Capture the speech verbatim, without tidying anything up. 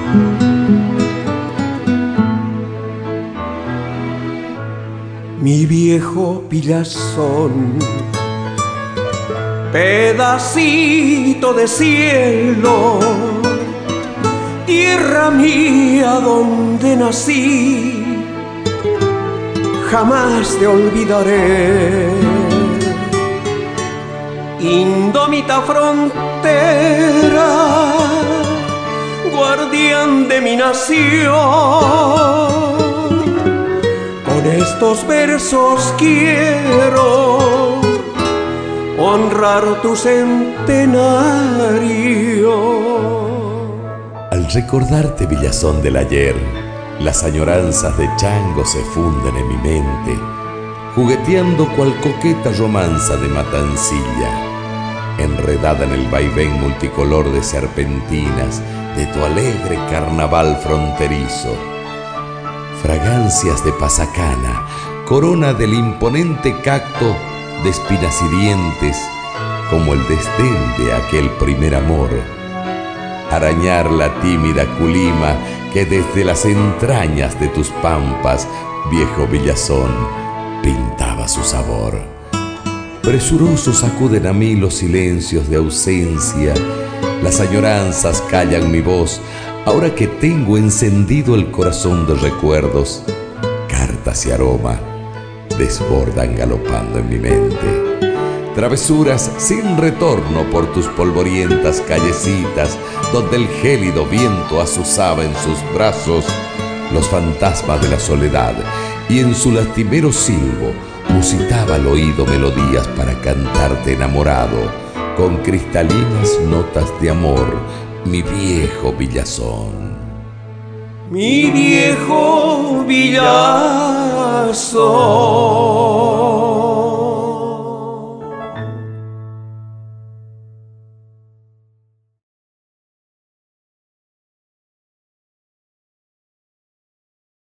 Mi viejo Villazón, pedacito de cielo, tierra mía donde nací, jamás te olvidaré. Indómita frontera, guardián de mi nación, con estos versos quiero honrar tu centenario. Al recordarte, Villazón del ayer, las añoranzas de Chango se funden en mi mente, jugueteando cual coqueta romanza de Matancilla, enredada en el vaivén multicolor de serpentinas de tu alegre carnaval fronterizo. Fragancias de pasacana, corona del imponente cacto de espinas y dientes, como el desdén de aquel primer amor. Arañar la tímida culima que desde las entrañas de tus pampas, viejo Villazón, pintaba su sabor. Presurosos acuden a mí los silencios de ausencia, las añoranzas callan mi voz, ahora que tengo encendido el corazón de recuerdos. Cartas y aroma desbordan galopando en mi mente. Travesuras sin retorno por tus polvorientas callecitas, donde el gélido viento azuzaba en sus brazos los fantasmas de la soledad, y en su lastimero silbo musitaba al oído melodías para cantarte enamorado, con cristalinas notas de amor, mi viejo Villazón. Mi viejo Villazón.